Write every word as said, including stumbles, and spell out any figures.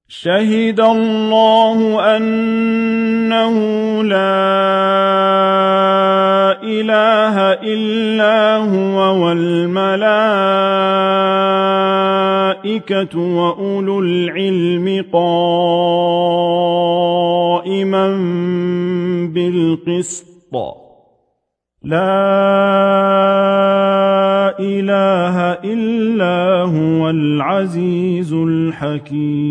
شهد الله أنه لا إله إلا هو والملائكة وأولو العلم قائما بالقسط لا إله إلا هو العزيز الحكيم.